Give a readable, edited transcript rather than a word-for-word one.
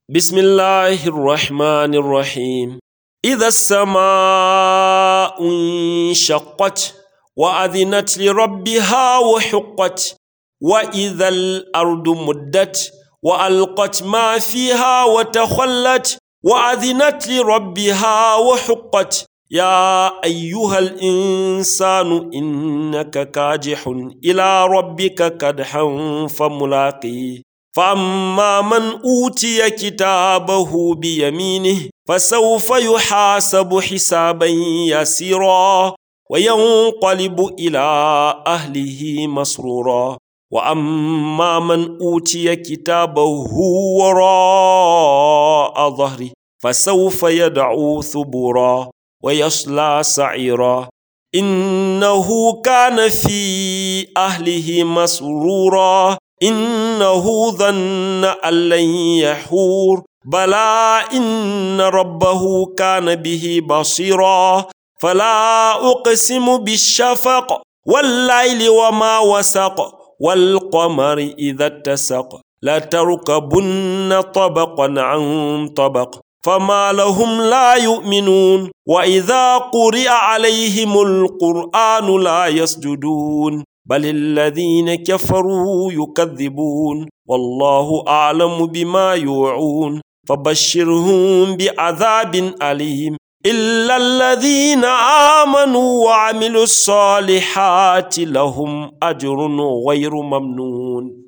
بسم الله الرحمن الرحيم. إذا السماء انشقت وأذنت لربها وحقت، وإذا الأرض مدت وألقت ما فيها وتخلت، وأذنت لربها وحقت. يا أيها الإنسان إنك كادح إلى ربك كدحا فملاقيه. فأما من أوتي كتابه بيمينه فسوف يحاسب حسابا يسيرا وينقلب إلى أهله مسرورا. وأما من أوتي كتابه وراء ظهره فسوف يدعو ثبورا ويصلى سعيرا إنه كان في أهله مسرورا إنه ظن أن لن يحور بلى إن ربه كان به بصيرا. فلا أقسم بالشفق والليل وما وسق والقمر إذا اتسق لتركبن طبقا عن طبق فما لهم لا يؤمنون وإذا قرئ عليهم القرآن لا يسجدون بل الذين كفروا يكذبون والله أعلم بما يوعون فبشرهم بعذاب أليم إلا الذين آمنوا وعملوا الصالحات لهم أجر غير ممنون.